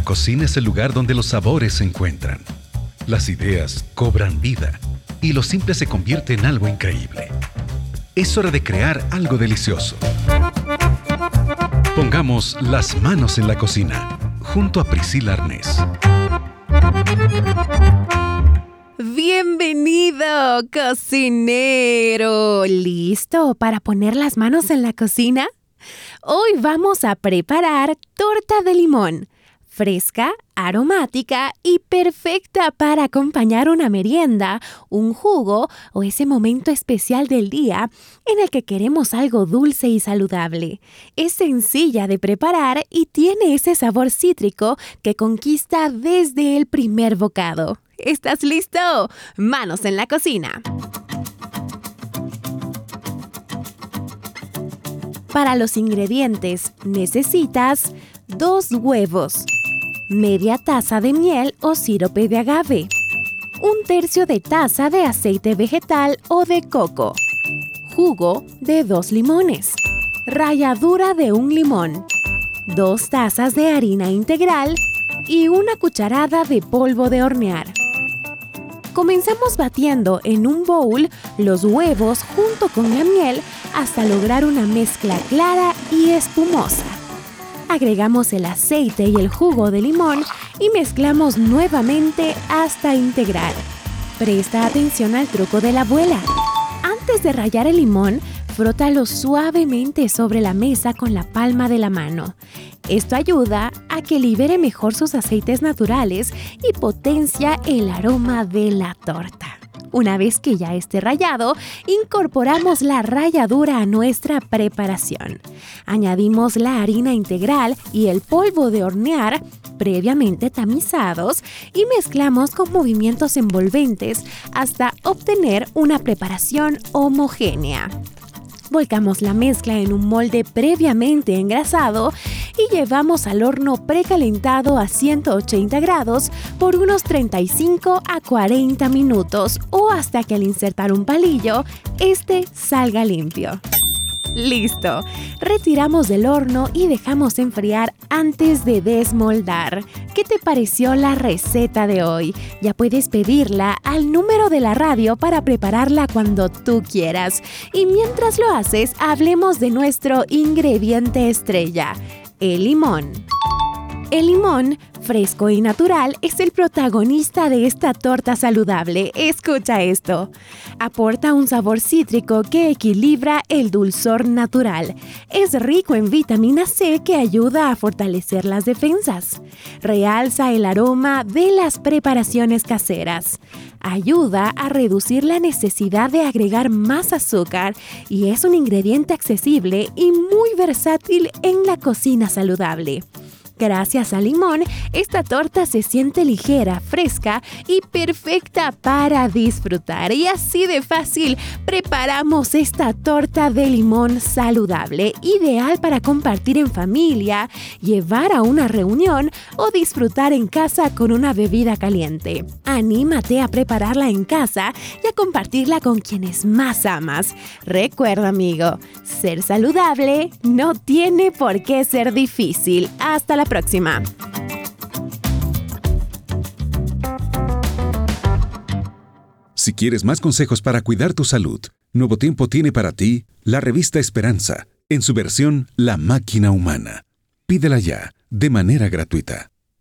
cocina es el lugar donde los sabores se encuentran. Las ideas cobran vida y lo simple se convierte en algo increíble. Es hora de crear algo delicioso. Pongamos las manos en la cocina, junto a Priscila Arnés. ¡Bienvenido, cocinero! ¿Listo para poner las manos en la cocina? Hoy vamos a preparar torta de limón, fresca, aromática y perfecta para acompañar una merienda, un jugo o ese momento especial del día en el que queremos algo dulce y saludable. Es sencilla de preparar y tiene ese sabor cítrico que conquista desde el primer bocado. ¿Estás listo? ¡Manos en la cocina! Para los ingredientes necesitas 2 huevos, media taza de miel o sirope de agave, 1/3 de taza de aceite vegetal o de coco, jugo de 2 limones, ralladura de 1 limón, 2 tazas de harina integral y 1 cucharada de polvo de hornear. Comenzamos batiendo en un bowl los huevos junto con la miel hasta lograr una mezcla clara y espumosa. Agregamos el aceite y el jugo de limón y mezclamos nuevamente hasta integrar. Presta atención al truco de la abuela. Antes de rallar el limón, frótalo suavemente sobre la mesa con la palma de la mano. Esto ayuda a que libere mejor sus aceites naturales y potencia el aroma de la torta. Una vez que ya esté rallado, incorporamos la ralladura a nuestra preparación. Añadimos la harina integral y el polvo de hornear previamente tamizados y mezclamos con movimientos envolventes hasta obtener una preparación homogénea. Volcamos la mezcla en un molde previamente engrasado y llevamos al horno precalentado a 180 grados por unos 35 a 40 minutos o hasta que al insertar un palillo, este salga limpio. ¡Listo! Retiramos del horno y dejamos enfriar antes de desmoldar. ¿Qué te pareció la receta de hoy? Ya puedes pedirla al número de la radio para prepararla cuando tú quieras. Y mientras lo haces, hablemos de nuestro ingrediente estrella, el limón. El limón, fresco y natural, es el protagonista de esta torta saludable. Escucha esto. Aporta un sabor cítrico que equilibra el dulzor natural. Es rico en vitamina C que ayuda a fortalecer las defensas. Realza el aroma de las preparaciones caseras. Ayuda a reducir la necesidad de agregar más azúcar y es un ingrediente accesible y muy versátil en la cocina saludable. Gracias al limón, esta torta se siente ligera, fresca y perfecta para disfrutar. Y así de fácil preparamos esta torta de limón saludable, ideal para compartir en familia, llevar a una reunión o disfrutar en casa con una bebida caliente. Anímate a prepararla en casa y a compartirla con quienes más amas. Recuerda, amigo, ser saludable no tiene por qué ser difícil. Hasta la próxima. Si quieres más consejos para cuidar tu salud, Nuevo Tiempo tiene para ti la revista Esperanza, en su versión La Máquina Humana. Pídela ya, de manera gratuita.